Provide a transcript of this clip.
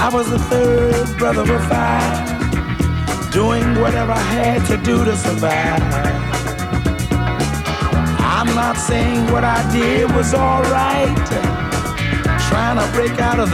I was the third brother of five, doing whatever I had to do to survive. I'm not saying what I did was alright, trying to break out of